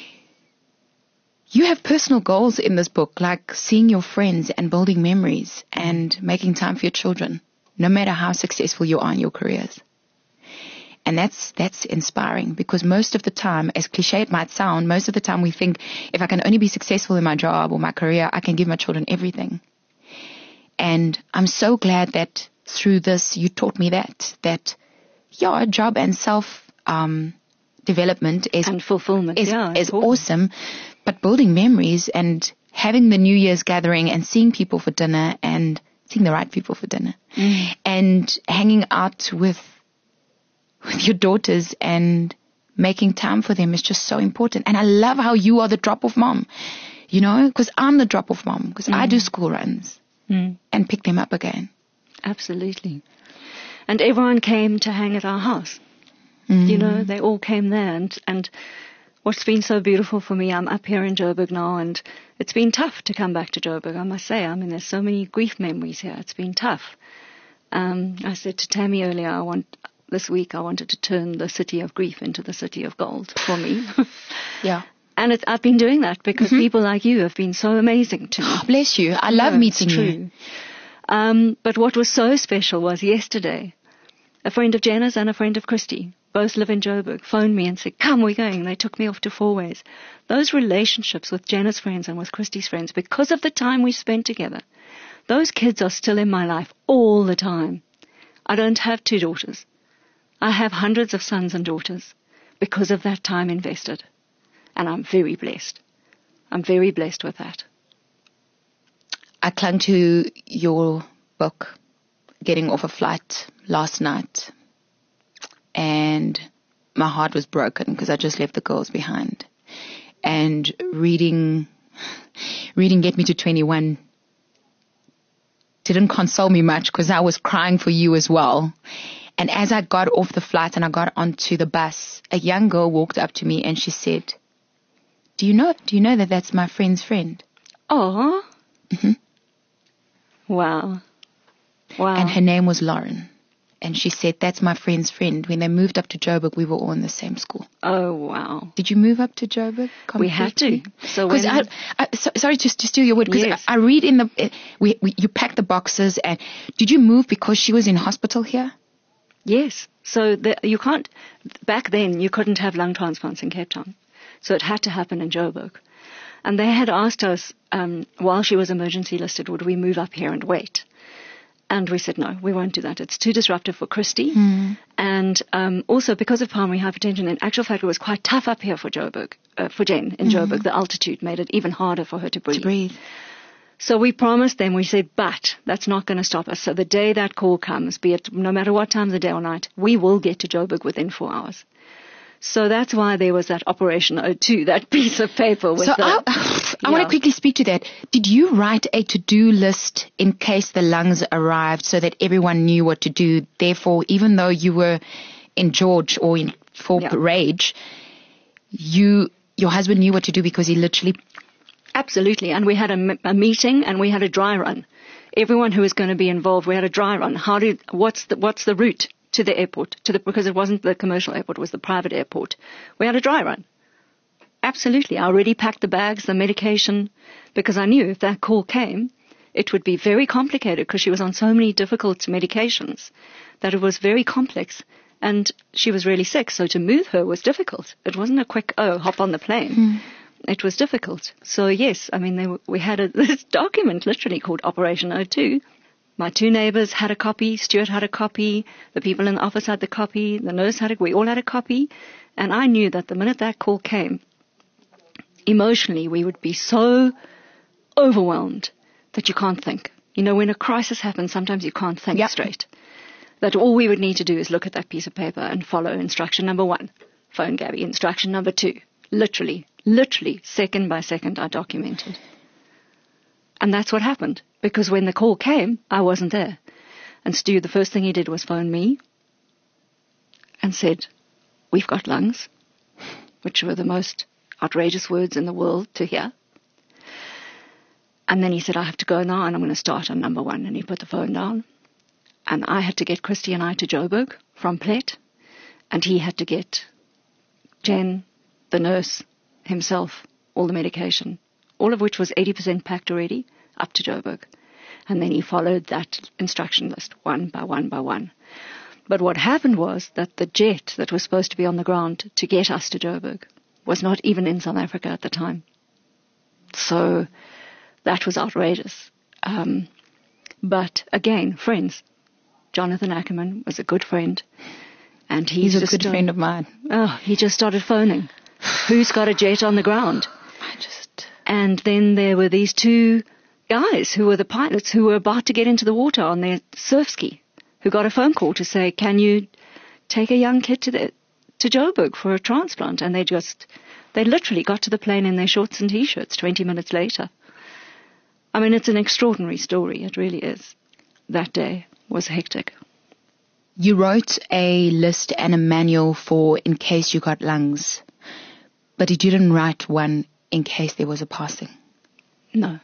You have personal goals in this book, like seeing your friends and building memories and making time for your children, no matter how successful you are in your careers. And that's that's inspiring, because most of the time, as cliche it might sound, most of the time we think, if I can only be successful in my job or my career, I can give my children everything. And I'm so glad that through this you taught me that, that, yeah, job and self um, development is, and fulfillment is, yeah, is awesome. But building memories and having the New Year's gathering and seeing people for dinner and seeing the right people for dinner mm. and hanging out with with your daughters and making time for them is just so important. And I love how you are the drop-off mom, you know, because I'm the drop-off mom, because mm. I do school runs mm. and pick them up again. Absolutely. And everyone came to hang at our house. Mm. You know, they all came there. And, and what's been so beautiful for me, I'm up here in Joburg now, and it's been tough to come back to Joburg, I must say. I mean, there's so many grief memories here. It's been tough. Um, I said to Tammy earlier, I want... This week I wanted to turn the city of grief into the city of gold for me. Yeah. And it, I've been doing that because mm-hmm. people like you have been so amazing to me. Oh, bless you. I love yeah, meeting it's true. you. Um, but what was so special was yesterday, a friend of Jenna's and a friend of Christy, both live in Joburg, phoned me and said, come, we're going. They took me off to Four Ways. Those relationships with Jenna's friends and with Christy's friends, because of the time we spent together, those kids are still in my life all the time. I don't have two daughters. I have hundreds of sons and daughters because of that time invested. And I'm very blessed. I'm very blessed with that. I clung to your book, getting off a flight last night. And my heart was broken because I just left the girls behind. And reading, reading Get Me to twenty-one didn't console me much because I was crying for you as well. And as I got off the flight and I got onto the bus, a young girl walked up to me and she said, do you know, do you know that that's my friend's friend? Oh. Mm-hmm. Wow. Wow. And her name was Lauren. And she said, that's my friend's friend. When they moved up to Joburg, we were all in the same school. Oh, wow. Did you move up to Joburg? We had to. So when I, I, so, sorry to, to steal your word, because yes. I, I read in the, uh, we, we, you packed the boxes, and did you move because she was in hospital here? Yes. So the, you can't, back then you couldn't have lung transplants in Cape Town. So it had to happen in Joburg. And they had asked us, um, while she was emergency listed, would we move up here and wait? And we said, no, we won't do that. It's too disruptive for Christy. Mm. And um, also because of pulmonary hypertension, in actual fact, it was quite tough up here for Joburg, uh, for Jen in mm. Joburg. The altitude made it even harder for her to breathe. To breathe. So we promised them, we said, but that's not going to stop us. So the day that call comes, be it no matter what time of the day or night, we will get to Joburg within four hours. So that's why there was that Operation O two, that piece of paper with so the... I, I yeah. want to quickly speak to that. Did you write a to-do list in case the lungs arrived so that everyone knew what to do? Therefore, even though you were in George or in for yeah. Rage, you your husband knew what to do because he literally... Absolutely. And we had a, a meeting and we had a dry run. Everyone who was going to be involved, we had a dry run. How do, what's the, what's the route to the airport, to the, because it wasn't the commercial airport, it was the private airport. We had a dry run. Absolutely. I already packed the bags, the medication, because I knew if that call came, it would be very complicated because she was on so many difficult medications that it was very complex. And she was really sick, so to move her was difficult. It wasn't a quick, oh, hop on the plane. Mm. It was difficult. So, yes, I mean, they were, we had a, this document literally called Operation O two. My two neighbors had a copy, Stuart had a copy, the people in the office had the copy, the nurse had a, we all had a copy. And I knew that the minute that call came, emotionally we would be so overwhelmed that you can't think. You know, when a crisis happens, sometimes you can't think yep. straight. That all we would need to do is look at that piece of paper and follow instruction number one, phone Gabby. Instruction number two, literally, literally, second by second, I documented. And that's what happened, because when the call came, I wasn't there. And Stu, the first thing he did was phone me and said, we've got lungs, which were the most outrageous words in the world to hear. And then he said, I have to go now and I'm going to start on number one. And he put the phone down. And I had to get Christy and I to Joburg from Plet. And he had to get Jen, the nurse, himself, all the medication, all of which was eighty percent packed already, up to Joburg. And then he followed that instruction list one by one by one. But what happened was that the jet that was supposed to be on the ground to get us to Joburg was not even in South Africa at the time. So that was outrageous. Um, but again, friends. Jonathan Ackerman was a good friend. And he He's a just good started, friend of mine. Oh, he just started phoning. Who's got a jet on the ground? I just... And then there were these two guys who were the pilots who were about to get into the water on their surf ski, who got a phone call to say, can you take a young kid to the, to Joburg for a transplant? And they just, they literally got to the plane in their shorts and T-shirts twenty minutes later. I mean, it's an extraordinary story. It really is. That day was hectic. You wrote a list and a manual for in case you got lungs, but you didn't write one in case there was a passing. No.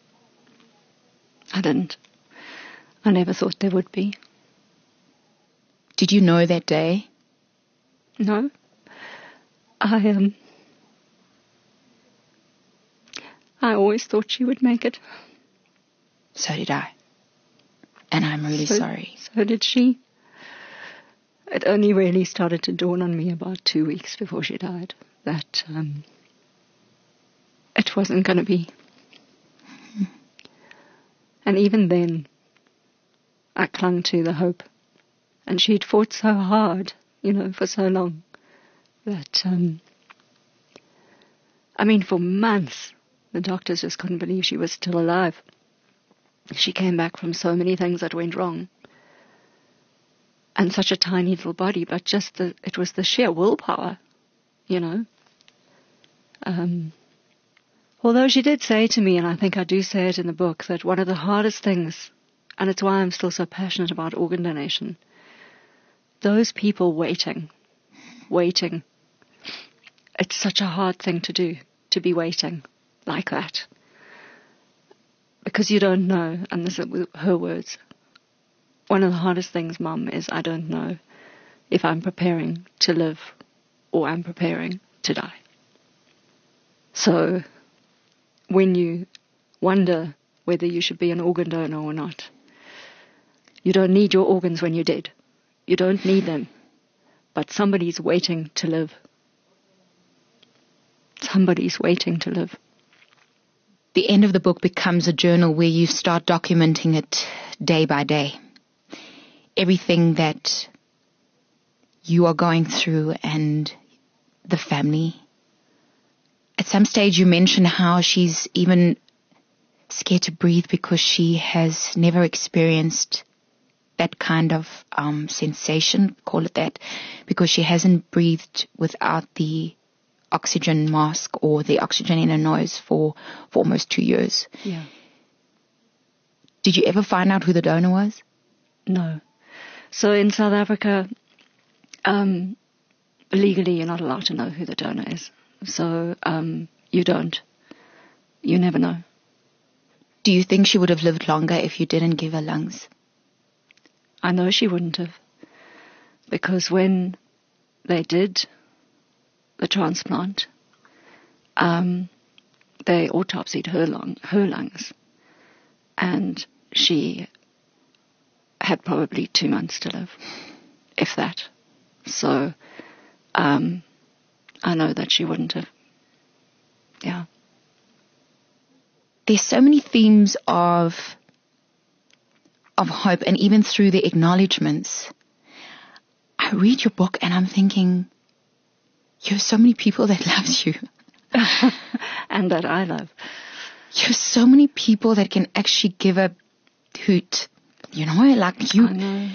I didn't. I never thought there would be. Did you know that day? No. I, um... I always thought she would make it. So did I. And I'm really so, sorry. So did she. It only really started to dawn on me about two weeks before she died that um, it wasn't going to be. Mm-hmm. And even then, I clung to the hope. And she'd fought so hard, you know, for so long that, um, I mean, for months, the doctors just couldn't believe she was still alive. She came back from so many things that went wrong. And such a tiny little body, but just the, it was the sheer willpower, you know. Um, although she did say to me, and I think I do say it in the book, that one of the hardest things and it's why I'm still so passionate about organ donation. Those people waiting, waiting. It's such a hard thing to do, to be waiting like that. Because you don't know, and this is her words. One of the hardest things, Mum, is I don't know if I'm preparing to live or I'm preparing to die. So when you wonder whether you should be an organ donor or not, you don't need your organs when you're dead. You don't need them. But somebody's waiting to live. Somebody's waiting to live. The end of the book becomes a journal where you start documenting it day by day. Everything that you are going through and the family. At some stage you mention how she's even scared to breathe because she has never experienced that kind of um, sensation, call it that, because she hasn't breathed without the oxygen mask or the oxygen in her nose for, for almost two years. Yeah. Did you ever find out who the donor was? No. So in South Africa, um, legally you're not allowed to know who the donor is. So um, you don't. You never know. Do you think she would have lived longer if you didn't give her lungs? I know she wouldn't have. Because when they did the transplant, um, they autopsied her lung, her lungs, and she had probably two months to live, if that. So um, I know that she wouldn't have. Yeah. There's so many themes of of hope, and even through the acknowledgements, I read your book and I'm thinking, you have so many people that loves you. And that I love. You have so many people that can actually give a hoot. You know, like you. I know.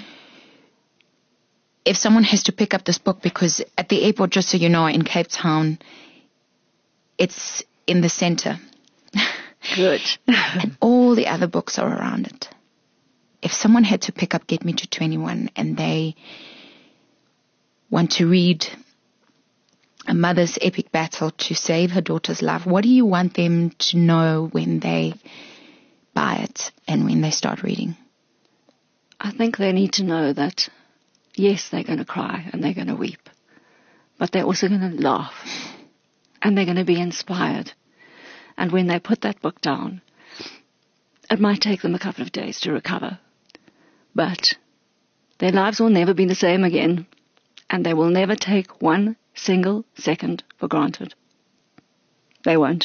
If someone has to pick up this book, because at the airport, just so you know, in Cape Town, it's in the center. Good. And all the other books are around it. If someone had to pick up Get Me to twenty-one and they want to read a mother's epic battle to save her daughter's life, what do you want them to know when they buy it and when they start reading? I think they need to know that, yes, they're going to cry and they're going to weep, but they're also going to laugh and they're going to be inspired. And when they put that book down, it might take them a couple of days to recover, but their lives will never be the same again, and they will never take one single second for granted. They won't.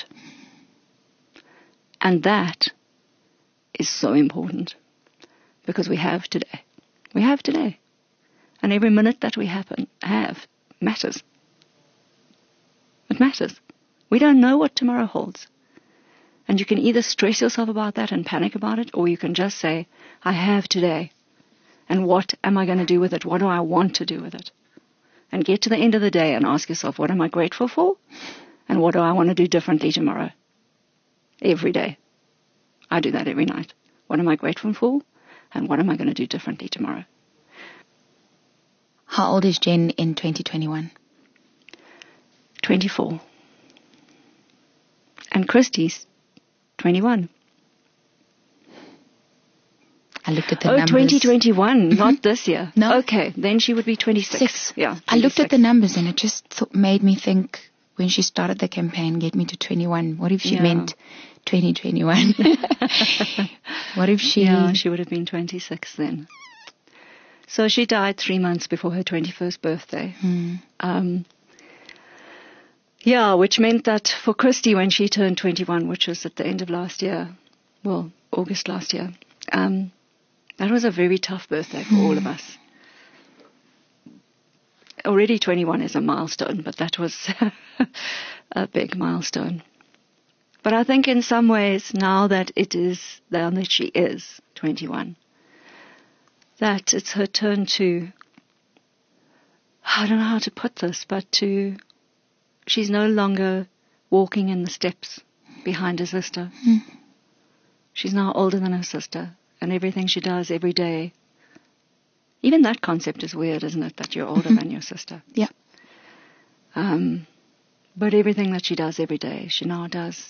And that is so important, because we have today. We have today. And every minute that we happen, have matters. It matters. We don't know what tomorrow holds. And you can either stress yourself about that and panic about it, or you can just say, I have today. And what am I going to do with it? What do I want to do with it? And get to the end of the day and ask yourself, what am I grateful for? And what do I want to do differently tomorrow? Every day. I do that every night. What am I grateful for? And what am I going to do differently tomorrow? How old is Jen in twenty twenty-one? twenty-four. And Christy's twenty-one. I looked at the oh, numbers. twenty twenty-one, Mm-hmm. not this year. No. Okay, then she would be twenty-six. Six. Yeah. I looked at twenty-six. the numbers and it just th- made me think, when she started the campaign, Get Me to twenty-one, what if she Yeah. meant twenty twenty-one? What if she... Yeah, she would have been twenty-six then. So she died three months before her twenty-first birthday. Hmm. Um, yeah, which meant that for Christy, when she turned twenty-one, which was at the end of last year, well, August last year, um, that was a very tough birthday for all of us. Already twenty-one is a milestone, but that was a big milestone. But I think in some ways, now that it is, now that she is twenty-one, that it's her turn to, I don't know how to put this, but to, she's no longer walking in the steps behind her sister. Hmm. She's now older than her sister. and everything she does every day. Even that concept is weird, isn't it, that you're older mm-hmm. than your sister? Yeah. Um, but everything that she does every day, she now does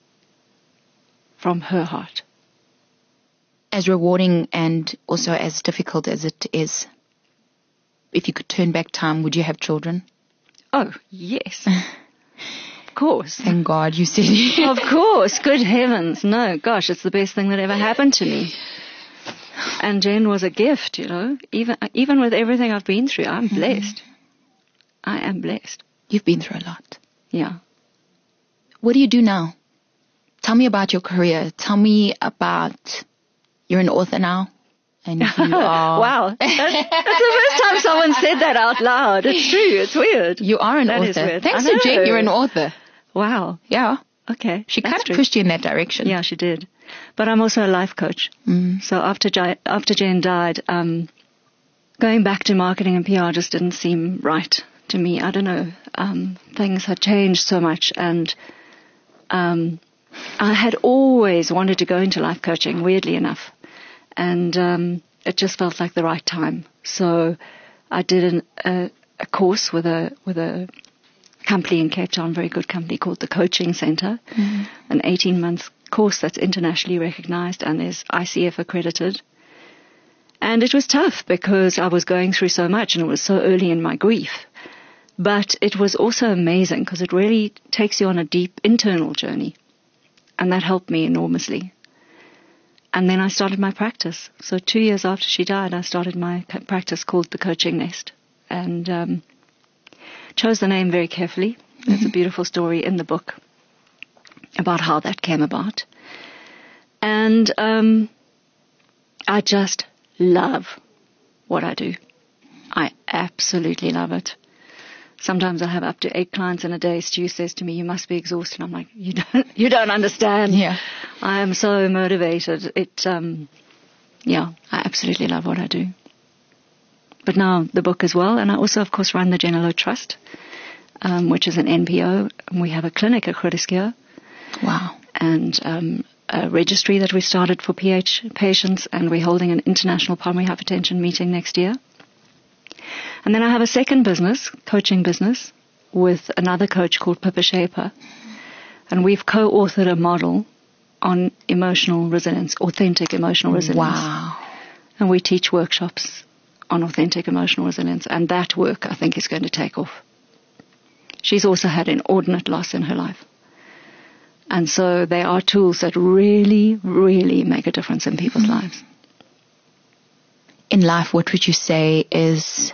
from her heart. As rewarding and also as difficult as it is, if you could turn back time, would you have children? Oh, yes. Of course. Thank God you said it. Of course. Good heavens. No, gosh, it's the best thing that ever happened to me. And Jen was a gift, you know. Even even with everything I've been through, I'm blessed. Mm-hmm. I am blessed. You've been through a lot. Yeah. What do you do now? Tell me about your career. Tell me about... You're an author now. And you are... Wow. That's, that's the first time someone said that out loud. It's true. It's weird. You are an that author. Is weird. Thanks to Jen, you're an author. Wow. Yeah. Okay. She kind of pushed you in that direction. Yeah, she did. But I'm also a life coach. Mm. So after J- after Jen died, um, going back to marketing and P R just didn't seem right to me. I don't know. Um, things had changed so much, and um, I had always wanted to go into life coaching, weirdly enough. And um, it just felt like the right time. So I did an, a, a course with a with a company in Cape Town, very good company called the Coaching Center, mm-hmm. an eighteen-month course that's internationally recognized and is I C F accredited. And it was tough because I was going through so much and it was so early in my grief. But it was also amazing because it really takes you on a deep internal journey. And that helped me enormously. And then I started my practice. So two years after she died, I started my practice called The Coaching Nest. And um, chose the name very carefully. There's mm-hmm. a beautiful story in the book about how that came about. And um, I just love what I do. I absolutely love it. Sometimes I have up to eight clients in a day. Stu says to me, you must be exhausted. I'm like, you don't, you don't understand. Yeah. I am so motivated. It, um, yeah, I absolutely love what I do. But now the book as well. And I also, of course, run the Genelo Trust, um, which is an N P O. And we have a clinic at Groote Schuur. Wow. And um, a registry that we started for P H patients. And we're holding an international pulmonary hypertension meeting next year. And then I have a second business, coaching business, with another coach called Pippa Shaper. And we've co-authored a model on emotional resilience, authentic emotional resilience. Wow. And we teach workshops on authentic emotional resilience. And that work, I think, is going to take off. She's also had inordinate loss in her life. And so they are tools that really, really make a difference in people's mm-hmm. lives. In life, what would you say is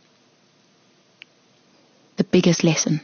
the biggest lesson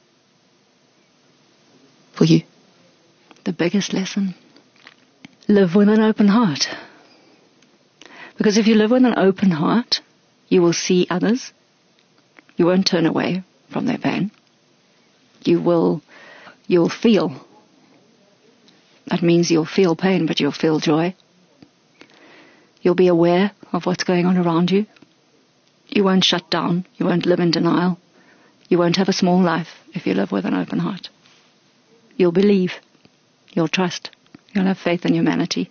for you? The biggest lesson? Live with an open heart. Because if you live with an open heart, you will see others. You won't turn away from their pain. You will, you'll feel. That means you'll feel pain, but you'll feel joy. You'll be aware of what's going on around you. You won't shut down. You won't live in denial. You won't have a small life if you live with an open heart. You'll believe. You'll trust. You'll have faith in humanity.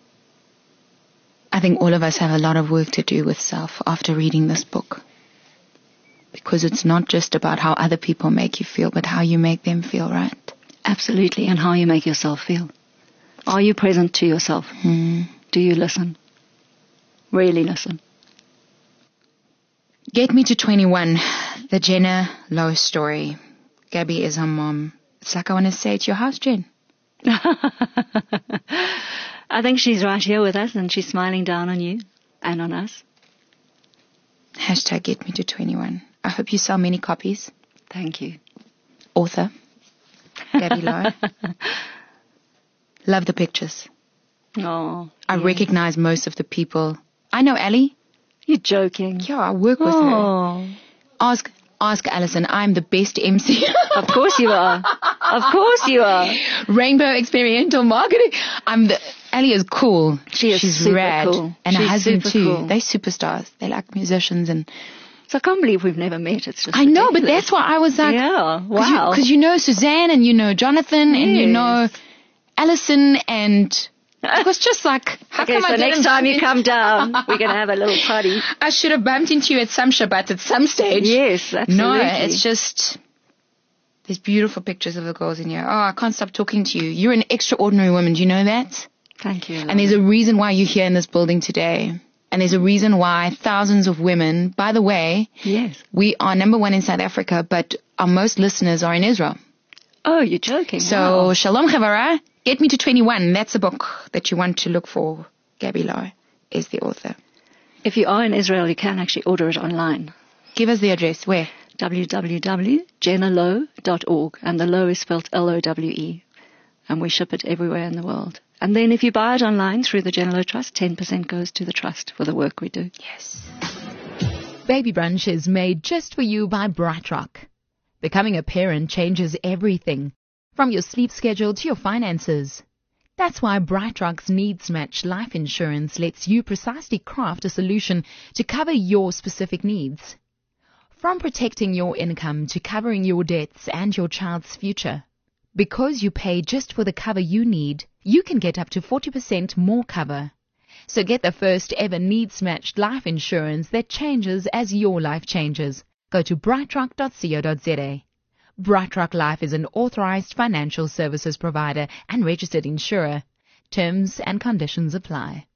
I think all of us have a lot of work to do with self after reading this book. Because it's not just about how other people make you feel, but how you make them feel, right? Absolutely, and how you make yourself feel. Are you present to yourself? Hmm. Do you listen? Really listen. Get Me to twenty-one, the Jenna Lowe story. Gabby is her mom. It's like I want to say it's your house, Jen. I think she's right here with us and she's smiling down on you and on us. Hashtag Get Me to twenty-one. I hope you sell many copies. Thank you. Author, Gabby Lowe. Love the pictures. Oh, I yes. recognize most of the people. I know Ellie. You're joking. Yeah, I work with oh. her. Ask ask Alison. I'm the best M C. Of course you are. Of course you are. Rainbow Experiential Marketing. I'm the Ellie is cool. She is She's super rad. cool. And She's her husband super too. Cool. They're superstars. They like musicians and. So I can't believe we've never met. It's just I know, but that's why I was like, yeah, wow. Because you, you know Suzanne and you know Jonathan yes. and you know Alison and I was just like, how okay, come so I didn't next time bump you into- come down, we're going to have a little party. I should have bumped into you at some Shabbat at some stage. Yes, absolutely. No, it's just, there's beautiful pictures of the girls in here. Oh, I can't stop talking to you. You're an extraordinary woman. Do you know that? Thank you. And there's a reason why you're here in this building today. And there's a reason why thousands of women, by the way, Yes. we are number one in South Africa, but our most listeners are in Israel. Oh, you're joking. So, Wow. Shalom Chavara, Get Me to twenty-one. That's a book that you want to look for. Gabby Lowe is the author. If you are in Israel, you can actually order it online. Give us the address. Where? w w w dot jenna lowe dot org. And the Lowe is spelled L O W E. And we ship it everywhere in the world. And then if you buy it online through the Jenna Lowe Trust, ten percent goes to the trust for the work we do. Yes. Baby Brunch is made just for you by BrightRock. Becoming a parent changes everything, from your sleep schedule to your finances. That's why BrightRock's Needs Match Life Insurance lets you precisely craft a solution to cover your specific needs. From protecting your income to covering your debts and your child's future. Because you pay just for the cover you need, you can get up to forty percent more cover. So get the first ever needs-matched life insurance that changes as your life changes. Go to brightrock dot co dot za. BrightRock Life is an authorized financial services provider and registered insurer. Terms and conditions apply.